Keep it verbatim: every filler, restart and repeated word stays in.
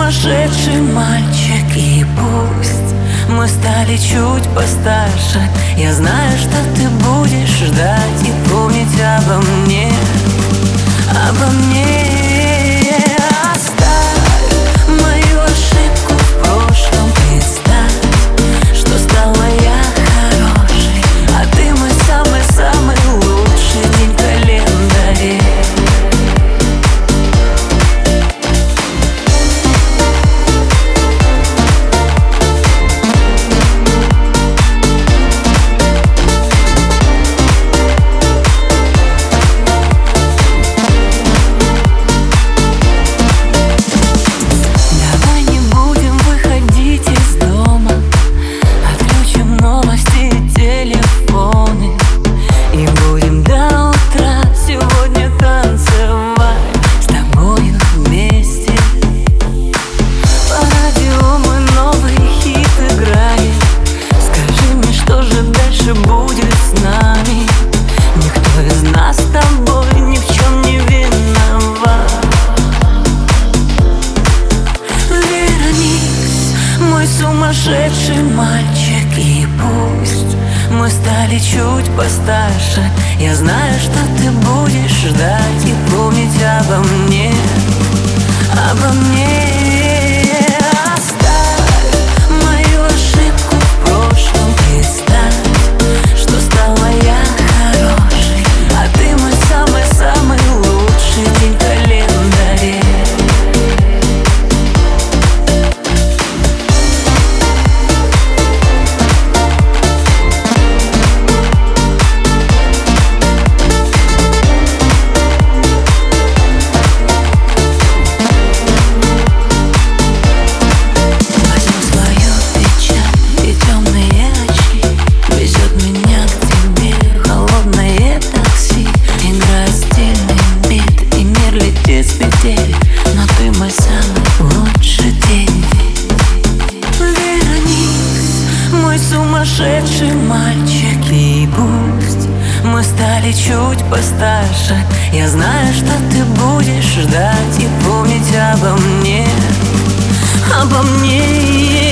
сумасшедший мальчик. И пусть мы стали чуть постарше, я знаю, что ты будешь ждать и помнить обо мне, обо мне. Оставь мою ошибку в прошлом, представь, что стала я хорошей, а ты мой самый-самый лучший день в календаре. Сумасшедший мальчик. И пусть мы стали чуть постарше, я знаю, что ты будешь ждать и помнить обо мне, обо мне. Оставь мою ошибку в прошлом, представь, что стала я хорошей, а ты мой самый-самый лучший день в календаре. Но ты мой самый лучший день. Веронись, мой сумасшедший мальчик. И пусть мы стали чуть постарше, я знаю, что ты будешь ждать и помнить обо мне, обо мне.